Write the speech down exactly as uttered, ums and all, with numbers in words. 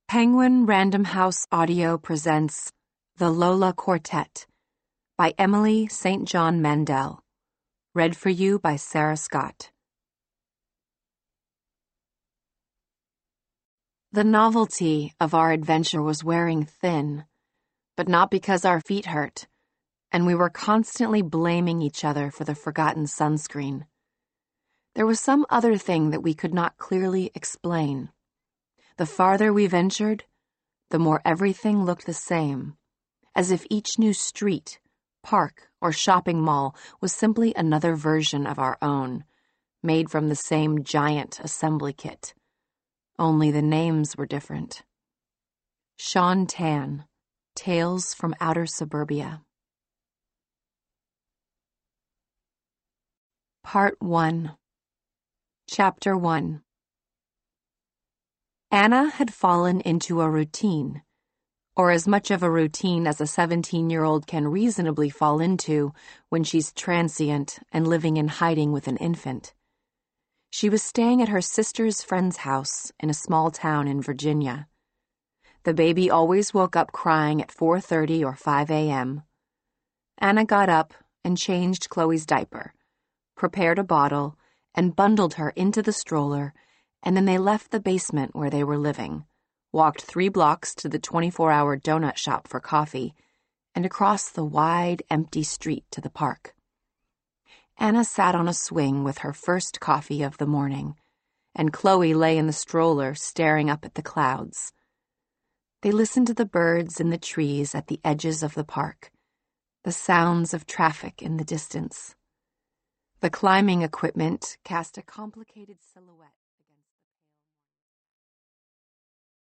Penguin Random House Audio presents The Lola Quartet by Emily Saint John Mandel. Read for you by Sarah Scott. The novelty of our adventure was wearing thin, but not because our feet hurt, and we were constantly blaming each other for the forgotten sunscreen. There was some other thing that we could not clearly explain. The farther we ventured, the more everything looked the same, as if each new street, park, or shopping mall was simply another version of our own, made from the same giant assembly kit. Only the names were different. Sean Tan, Tales from Outer Suburbia. Part one. Chapter one. Anna had fallen into a routine, or as much of a routine as a seventeen-year-old can reasonably fall into when she's transient and living in hiding with an infant. She was staying at her sister's friend's house in a small town in Virginia. The baby always woke up crying at four thirty or five a.m. Anna got up and changed Chloe's diaper, prepared a bottle, and bundled her into the stroller, and then they left the basement where they were living, walked three blocks to the twenty-four hour donut shop for coffee, and across the wide, empty street to the park. Anna sat on a swing with her first coffee of the morning, and Chloe lay in the stroller staring up at the clouds. They listened to the birds in the trees at the edges of the park, the sounds of traffic in the distance. The climbing equipment cast a complicated silhouette.